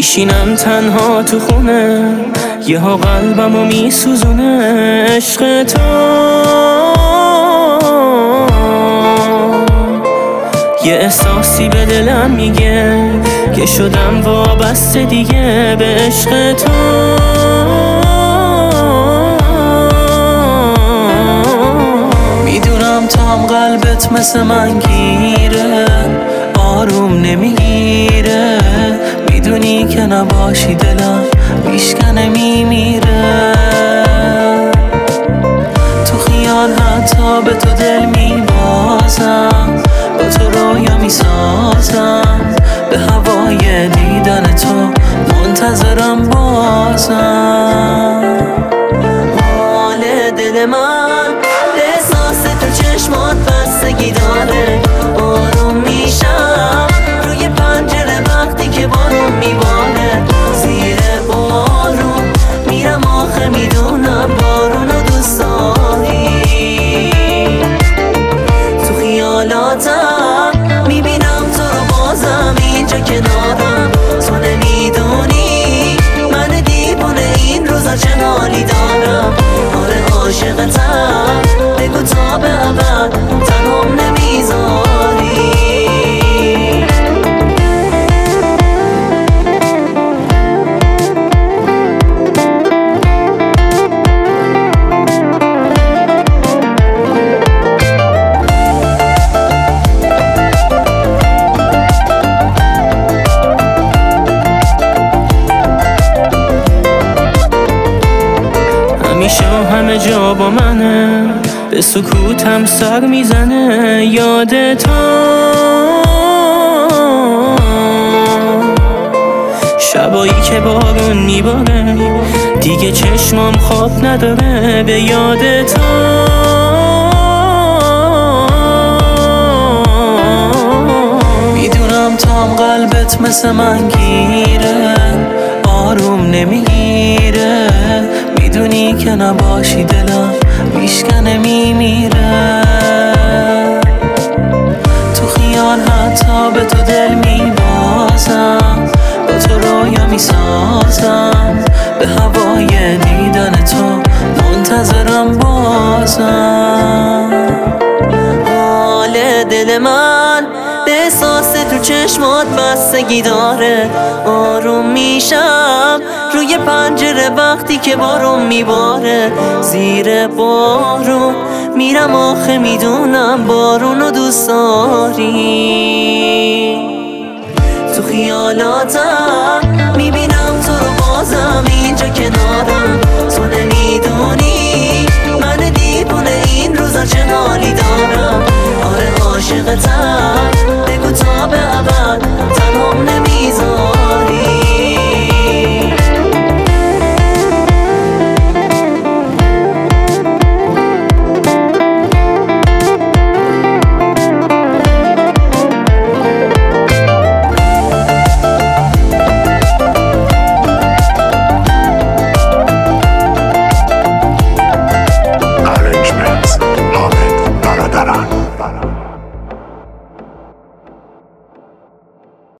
میشینم تنها تو خونه، یه ها قلبمو میسوزونه عشق تو. یه احساسی به دلم میگه که شدم وابسته دیگه به عشق تو. میدونم تو هم قلبت مثل من گیره، آروم نمیگیره. میدونی که نباشی دلم میشکنه میمیره. تو خیال حتی به تو دل میبازم، با تو رویا میسازم، به هوای دیدن تو منتظرم بازم. حال دل من به احساس تو چشمات بستگی داره. آروم میشم روی پنجره وقتی که بارون میباره. زیر بارون میرم آخه میدونم بارونو دوست داری. تو خیالاتم میبینم تو رو بازم اینجا کنارم. تو نمیدونی من دیوونه این روزا چه حالی دارم. آره عاشقتم، بگو تا به ابد تنهام نمیذاری. همیشه همه جا با منه، به سکوتم سر میزنه یاد تو. شبایی که بارون میباره دیگه چشمام خواب نداره به یاد تو. میدونم تو هم قلبت مثل من گیره، آروم نمیگیره. میدونی که نباشی دلم میشکنه میمیره. تو خیال حتی به تو دل میبازم، با تو رویا میسازم، به هوای دیدن تو منتظرم بازم. حال دل من به احساس تو چشمات بستگی داره. آروم میشم روی پنجره وقتی که بارون میباره. زیر بارون میرم آخه میدونم بارونو دوست داری. تو خیالاتم میبینم تو رو بازم اینجا کنارم. تو نمیدونی من دیوونه این روزا چه حالی دارم. آره عاشقتم،